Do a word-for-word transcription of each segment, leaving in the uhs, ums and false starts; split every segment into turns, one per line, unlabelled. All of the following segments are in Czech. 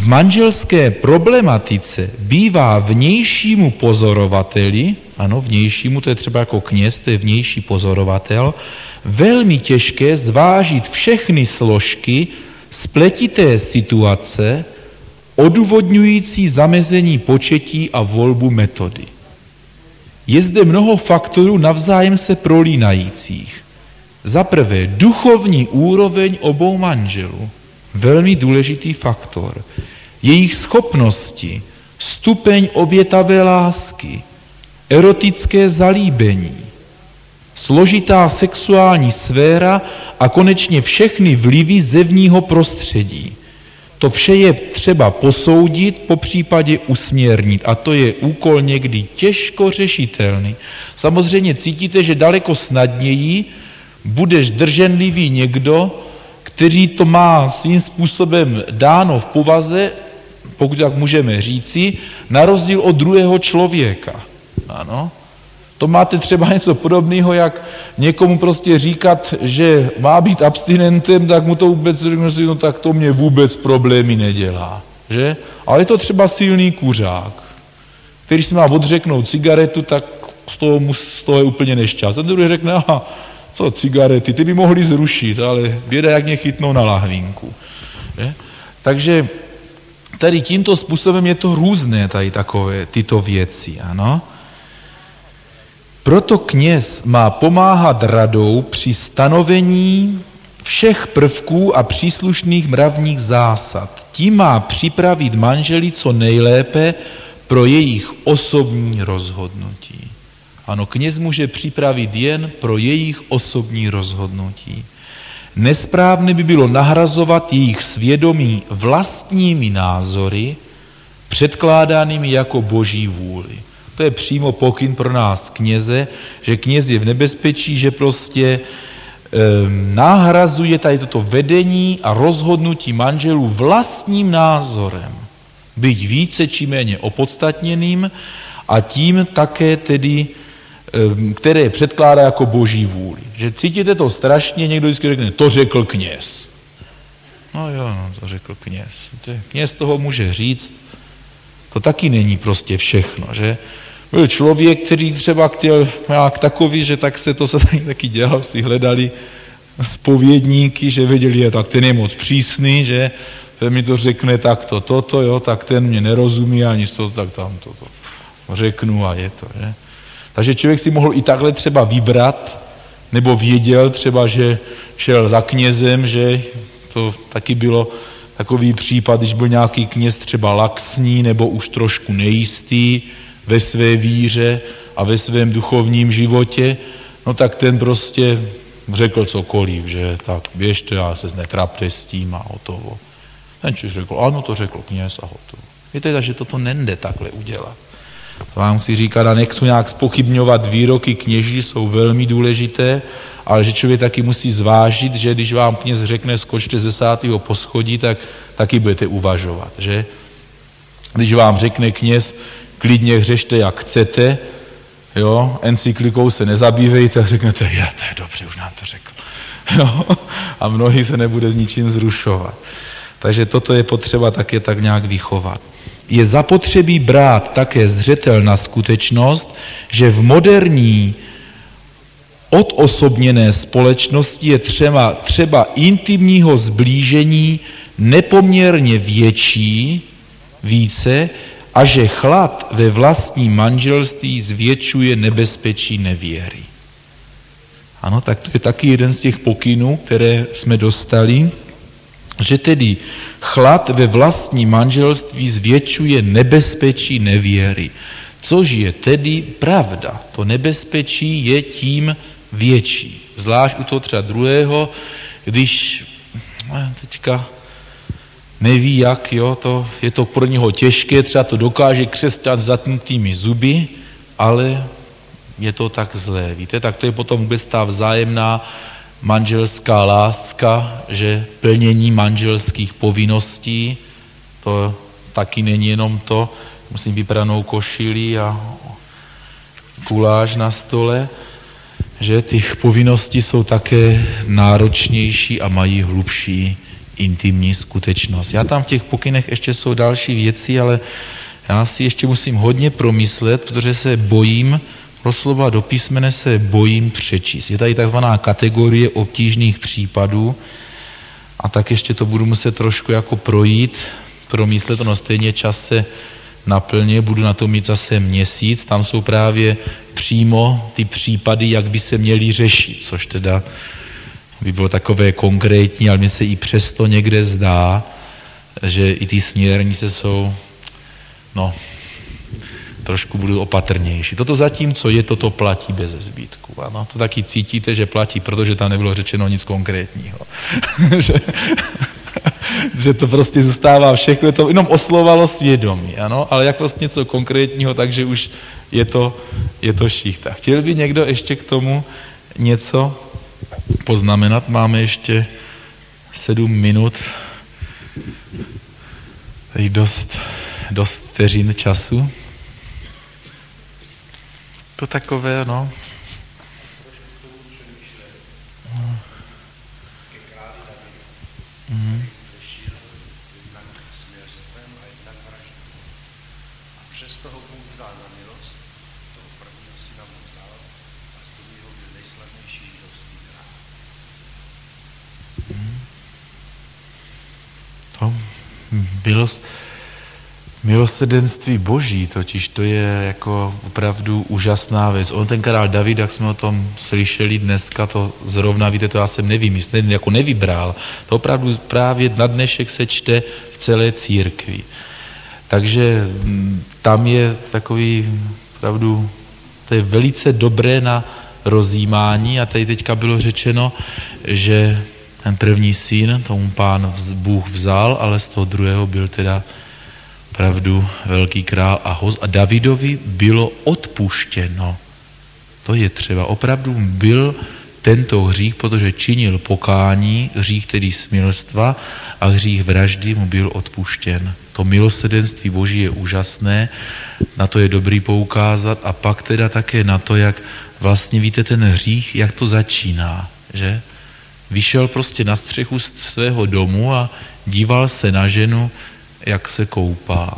V manželské problematice bývá vnějšímu pozorovateli, ano, vnějšímu, to je třeba jako kněz, to je vnější pozorovatel, velmi těžké zvážit všechny složky spletité situace, odůvodňující zamezení početí a volbu metody. Je zde mnoho faktorů navzájem se prolínajících. Za prvé, duchovní úroveň obou manželů. Velmi důležitý faktor. Jejich schopnosti, stupeň obětavé lásky, erotické zalíbení, složitá sexuální sféra a konečně všechny vlivy zevního prostředí. To vše je třeba posoudit, popřípadě usměrnit a to je úkol někdy těžko řešitelný. Samozřejmě cítíte, že daleko snadněji budeš drženlivý někdo, který to má svým způsobem dáno v povaze, pokud tak můžeme říci, na rozdíl od druhého člověka. Ano. To máte třeba něco podobného, jak někomu prostě říkat, že má být abstinentem, tak mu to vůbec řekne si, no tak to mě vůbec problémy nedělá. Že? Ale je to třeba silný kuřák, který si má odřeknout cigaretu, tak z toho, mu, z toho je úplně nešťastný. Ten druhý řekne, aha, co cigarety, ty by mohli zrušit, ale běda, jak mě chytnou na lahvínku. Že? Takže tady tímto způsobem je to různé, tady takové tyto věci, ano. Proto kněz má pomáhat radou při stanovení všech prvků a příslušných mravních zásad. Tím má připravit manželi co nejlépe pro jejich osobní rozhodnutí. Ano, kněz může připravit jen pro jejich osobní rozhodnutí. Nesprávné by bylo nahrazovat jejich svědomí vlastními názory, předkládanými jako boží vůli. To je přímo pokyn pro nás kněze, že kněz je v nebezpečí, že prostě e, nahrazuje tady toto vedení a rozhodnutí manželů vlastním názorem. Byť více či méně opodstatněným a tím také tedy, e, které předkládá jako boží vůli. Že cítíte to strašně, někdo vždycky řekne, to řekl kněz. No jo, no, to řekl kněz. Kněz toho může říct, to taky není prostě všechno, že? Byl člověk, který třeba chtěl nějak takový, že tak se to se taky dělal, si hledali zpovědníky, že věděli, že tak ten je moc přísný, že ten mi to řekne takto, toto, jo, tak ten mě nerozumí ani z toho, tak tam toto řeknu a je to, že. Takže člověk si mohl i takhle třeba vybrat, nebo věděl třeba, že šel za knězem, že to taky bylo takový případ, když byl nějaký kněz třeba laxní nebo už trošku nejistý ve své víře a ve svém duchovním životě, no tak ten prostě řekl cokoliv, že tak běžte, já se netrapte s tím a hotovo. Ten člověk řekl, ano, to řekl kněz a hotovo. Víte, že toto nejde takhle udělat. To vám chci říkat a nechci nějak zpochybňovat výroky kněží, jsou velmi důležité, ale že člověk taky musí zvážit, že když vám kněz řekne skočte ze desátého poschodí, tak taky budete uvažovat, že? Když vám řekne kněz, klidně hřešte jak chcete, jo, encyklikou se nezabývejte, tak řeknete, já, to je dobře, už nám to řekl. Jo? A mnohý se nebude s ničím zrušovat. Takže toto je potřeba také tak nějak vychovat. Je zapotřebí brát také zřetel na skutečnost, že v moderní odosobněné společnosti je třeba, třeba intimního zblížení nepoměrně větší, více, a že chlad ve vlastním manželství zvětšuje nebezpečí nevěry. Ano, tak to je taky jeden z těch pokynů, které jsme dostali, že tedy chlad ve vlastním manželství zvětšuje nebezpečí nevěry, což je tedy pravda. To nebezpečí je tím větší. Zvlášť u toho třeba druhého, když teďka neví jak, jo, to, je to pro něho těžké, třeba to dokáže křesťan zatnutými zuby, ale je to tak zlé, víte, tak to je potom vůbec ta vzájemná manželská láska, že plnění manželských povinností, to taky není jenom to, musím vypranou košili a guláš na stole, že těch povinností jsou také náročnější a mají hlubší intimní skutečnost. Já tam v těch pokynech ještě jsou další věci, ale já si ještě musím hodně promyslet, protože se bojím, doslova do písmene se bojím přečíst. Je tady takzvaná kategorie obtížných případů a tak ještě to budu muset trošku jako projít, promyslet, ono stejně čas se naplně, budu na to mít zase měsíc, tam jsou právě přímo ty případy, jak by se měly řešit, což teda by bylo takové konkrétní, ale mně se i přesto někde zdá, že i ty směrnice jsou, no, trošku budu opatrnější. Toto zatím, co je, toto platí bez zbytku. Ano, to taky cítíte, že platí, protože tam nebylo řečeno nic konkrétního. že, že to prostě zůstává všechno, to jenom oslovalo svědomí, ano, ale jak vlastně něco konkrétního, takže už je to, je to šichta. Chtěl by někdo ještě k tomu něco poznamenat? Máme ještě sedm minut. Tady dost, dost vteřin času. To takové, no. Mm. To bylo milosrdenství Boží, totiž to je jako opravdu úžasná věc. On ten král David, jak jsme o tom slyšeli dneska, to zrovna, víte, to já jsem nevymyslel, jako nevybral. To opravdu právě na dnešek se čte v celé církvi. Takže tam je takový opravdu, to je velice dobré na rozjímání a tady teďka bylo řečeno, že ten první syn tomu pán Bůh vzal, ale z toho druhého byl teda opravdu velký král a host. A Davidovi bylo odpuštěno. To je třeba. Opravdu byl tento hřích, protože činil pokání, hřích tedy smilstva a hřích vraždy mu byl odpuštěn. To milosrdenství Boží je úžasné, na to je dobrý poukázat a pak teda také na to, jak vlastně víte ten hřích, jak to začíná, že? Vyšel prostě na střechu svého domu a díval se na ženu, jak se koupá.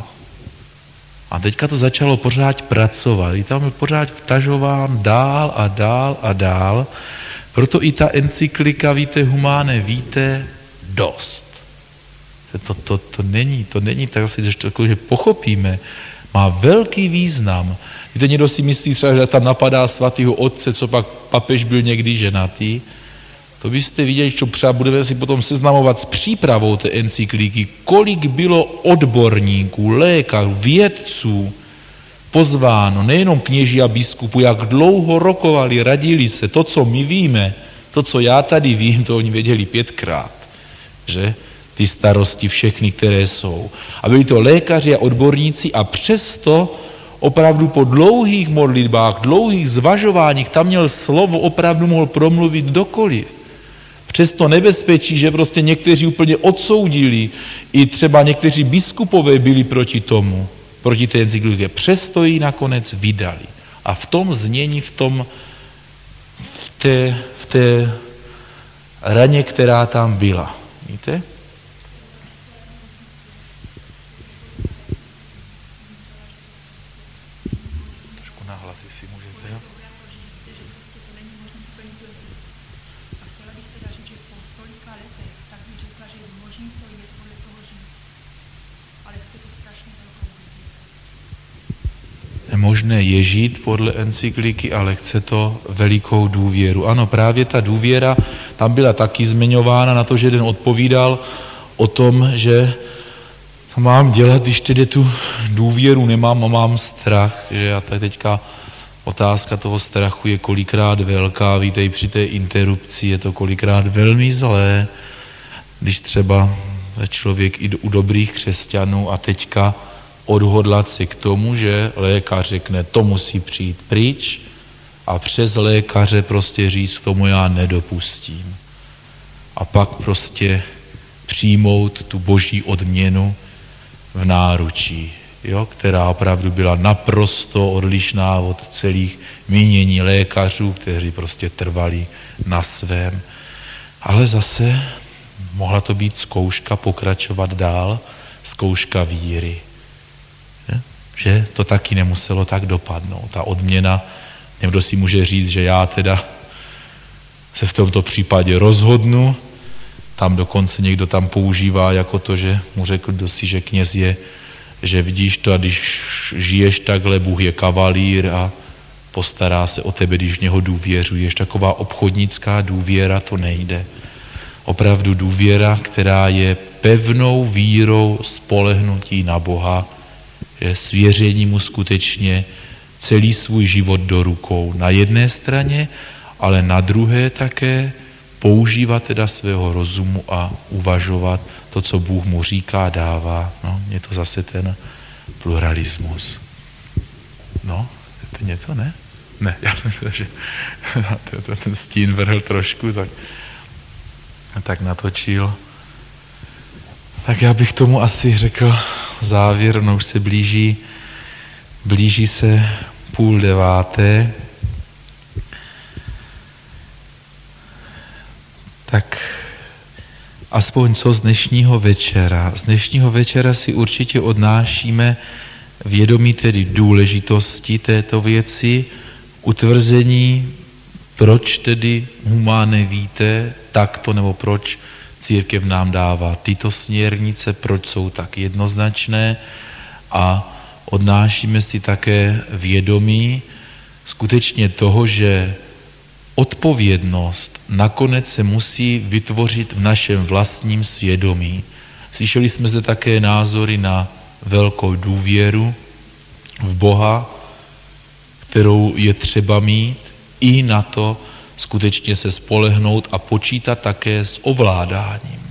A teďka to začalo pořád pracovat. I tam byl pořád vtažován dál a dál a dál. Proto i ta encyklika, víte, Humane Vitae, dost. To, to, to není, to není tak asi, že pochopíme. Má velký význam. Víte, někdo si myslí třeba, že tam napadá svatýho otce, co pak papež byl někdy ženatý. To byste viděli, že třeba budeme si potom seznamovat s přípravou té encykliky, kolik bylo odborníků, lékařů, vědců pozváno, nejenom kněží a biskupů, jak dlouho rokovali, radili se. To, co my víme, to, co já tady vím, to oni věděli pětkrát, že? Ty starosti všechny, které jsou. A byli to lékaři a odborníci a přesto opravdu po dlouhých modlitbách, dlouhých zvažováních, tam měl slovo, opravdu mohl promluvit kdokoliv. Přesto nebezpečí, že prostě někteří úplně odsoudili, i třeba někteří biskupové byli proti tomu, proti té encyklice. Přesto ji nakonec vydali. A v tom znění, v tom, v té, v té raně, která tam byla. Víte? Trošku nahlas, jestli můžete, jo? Možné je žít podle encykliky, ale chce to velikou důvěru. Ano, právě ta důvěra tam byla taky zmiňována na to, že jeden odpovídal o tom, že co mám dělat, když tedy tu důvěru nemám a mám strach, že já tady teďka otázka toho strachu je kolikrát velká, víte, i při té interrupci je to kolikrát velmi zlé, když třeba člověk i u dobrých křesťanů a teďka odhodlat se k tomu, že lékař řekne, to musí přijít pryč a přes lékaře prostě říct, k tomu já nedopustím. A pak prostě přijmout tu boží odměnu v náručí, jo, která opravdu byla naprosto odlišná od celých mínění lékařů, kteří prostě trvali na svém. Ale zase mohla to být zkouška pokračovat dál, zkouška víry. Že? že to taky nemuselo tak dopadnout. Ta odměna, někdo si může říct, že já teda se v tomto případě rozhodnu, tam dokonce někdo tam používá jako to, že mu řekl, kdo si, že kněz je, že vidíš to a když žiješ takhle, Bůh je kavalír a postará se o tebe, když v něho důvěřuješ. Taková obchodnická důvěra, to nejde. Opravdu důvěra, která je pevnou vírou spolehnutí na Boha, že svěření mu skutečně celý svůj život do rukou. Na jedné straně, ale na druhé také používat teda svého rozumu a uvažovat to, co Bůh mu říká, dává. No, je to zase ten pluralismus. No, je to něco, ne? Ne, já jsem myslel, že ten stín vrhl trošku, tak, tak natočil. Tak já bych tomu asi řekl závěr, no už se blíží, blíží se půl deváté. Tak aspoň co z dnešního večera. Z dnešního večera si určitě odnášíme vědomí tedy důležitosti této věci, utvrzení, proč tedy humánne vitae takto, nebo proč církev nám dává tyto směrnice, proč jsou tak jednoznačné, a odnášíme si také vědomí skutečně toho, že odpovědnost nakonec se musí vytvořit v našem vlastním svědomí. Slyšeli jsme zde také názory na velkou důvěru v Boha, kterou je třeba mít, i na to skutečně se spolehnout a počítat také s ovládáním.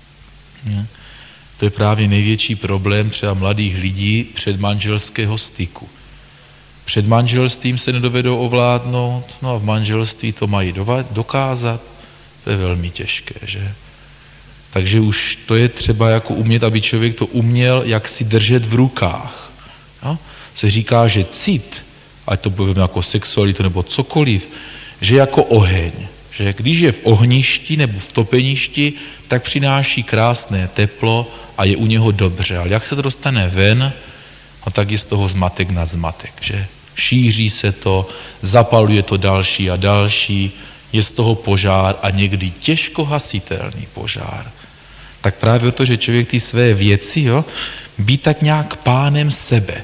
To je právě největší problém třeba mladých lidí předmanželského styku. Před manželstvím se nedovedou ovládnout, no a v manželství to mají dokázat, to je velmi těžké, že? Takže už to je třeba jako umět, aby člověk to uměl, jak si držet v rukách. No? Se říká, že cit, ať to povím jako sexualitu nebo cokoliv, že jako oheň, že když je v ohništi nebo v topeništi, tak přináší krásné teplo a je u něho dobře. Ale jak se to dostane ven, no tak je z toho zmatek nad zmatek, že? Šíří se to, zapaluje to další a další, je z toho požár a někdy těžko hasitelný požár. Tak právě o to, že člověk ty své věci, jo, být tak nějak pánem sebe.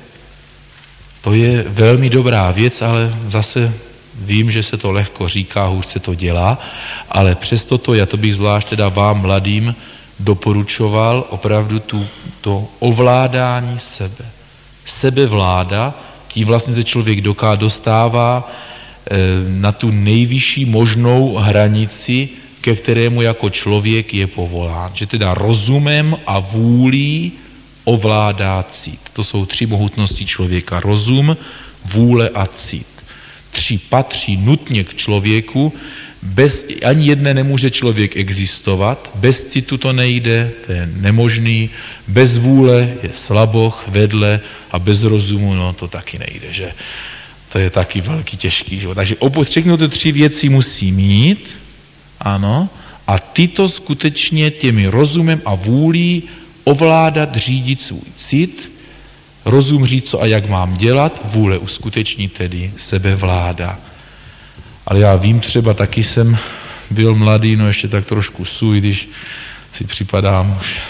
To je velmi dobrá věc, ale zase vím, že se to lehko říká, hůř se to dělá, ale přesto to, já to bych zvlášť teda vám mladým doporučoval, opravdu tu, to ovládání sebe. Sebevláda, tím vlastně se člověk doká dostává e, na tu nejvyšší možnou hranici, ke kterému jako člověk je povolán. Že teda rozumem a vůlí ovládá cit. To jsou tři mohutnosti člověka. Rozum, vůle a cit. Tři patří nutně k člověku, bez, ani jedné nemůže člověk existovat, bez citu to nejde, to je nemožný, bez vůle je slaboch vedle a bez rozumu, no to taky nejde, že? To je taky velký těžký život. Takže všechny ty tři věci musí mít, ano, a tyto skutečně těmi rozumem a vůlí ovládat, řídit svůj cit, rozum říct, co a jak mám dělat, vůle uskutečnit tedy sebevláda. Ale já vím, třeba taky jsem byl mladý, no ještě tak trošku suj, když si připadám už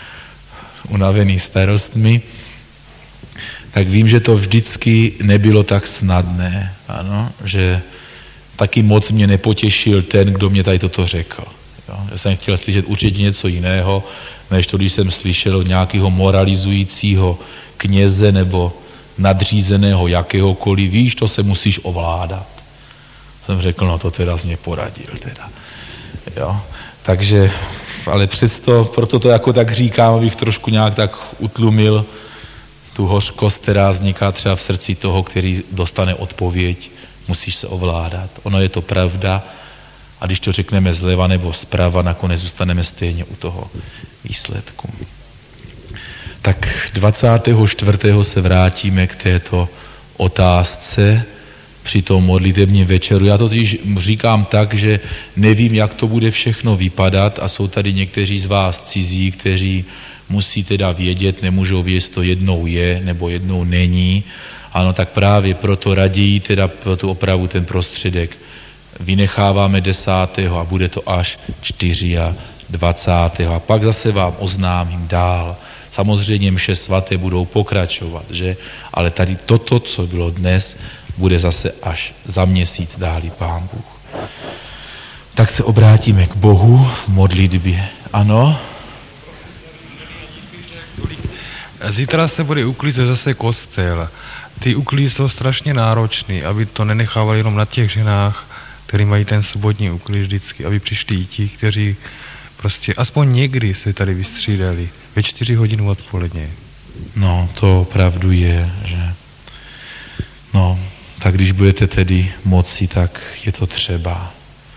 unavený starostmi, tak vím, že to vždycky nebylo tak snadné, ano, že taky moc mě nepotěšil ten, kdo mě tady toto řekl. Jo. Já jsem chtěl slyšet určitě něco jiného, než to, když jsem slyšel od nějakého moralizujícího kněze nebo nadřízeného jakéhokoliv, víš, to se musíš ovládat. Jsem řekl, no to teda mě poradil teda. Jo. Takže, ale přesto, proto to jako tak říkám, abych trošku nějak tak utlumil tu hořkost, která vzniká třeba v srdci toho, který dostane odpověď, musíš se ovládat. Ono je to pravda a když to řekneme zleva nebo zprava, nakonec zůstaneme stejně u toho výsledku. Tak dvacátého čtvrtého se vrátíme k této otázce při tom modlitevním večeru. Já to totiž říkám tak, že nevím, jak to bude všechno vypadat a jsou tady někteří z vás cizí, kteří musí teda vědět, nemůžou vědět, to jednou je nebo jednou není. Ano, tak právě proto raději teda pro tu opravu ten prostředek vynecháváme desátého a bude to až dvacátého čtvrtého A pak zase vám oznámím dál. Samozřejmě mše svaté budou pokračovat, že? Ale tady toto, co bylo dnes, bude zase až za měsíc, dálí Pán Bůh. Tak se obrátíme k Bohu v modlitbě. Ano?
Zítra se bude uklízet zase kostel. Ty uklízky jsou strašně náročný, aby to nenechávali jenom na těch ženách, kteří mají ten sobotní uklíz vždycky, aby přišli i ti, kteří prostě aspoň někdy se tady vystřídali ve čtyři hodiny odpoledne.
No, to opravdu je, že... No, tak když budete tedy moci, tak je to třeba.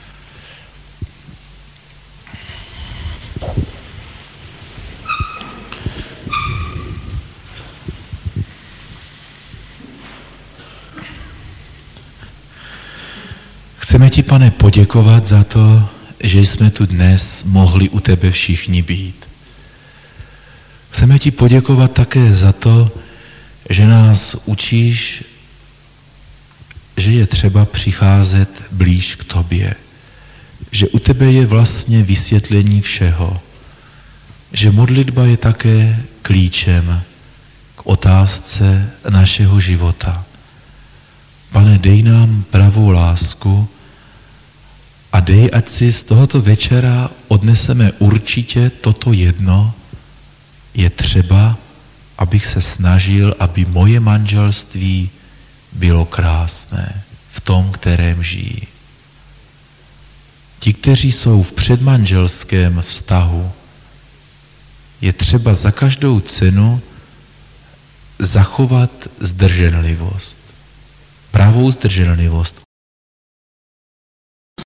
Chceme ti, Pane, poděkovat za to, že jsme tu dnes mohli u tebe všichni být. Chceme ti poděkovat také za to, že nás učíš, že je třeba přicházet blíž k tobě. Že u tebe je vlastně vysvětlení všeho. Že modlitba je také klíčem k otázce našeho života. Pane, dej nám pravou lásku a dej, ať si z tohoto večera odneseme určitě toto jedno. Je třeba, abych se snažil, aby moje manželství bylo krásné v tom, kterém žijí. Ti, kteří jsou v předmanželském vztahu, je třeba za každou cenu zachovat zdrženlivost. Pravou zdrženlivost.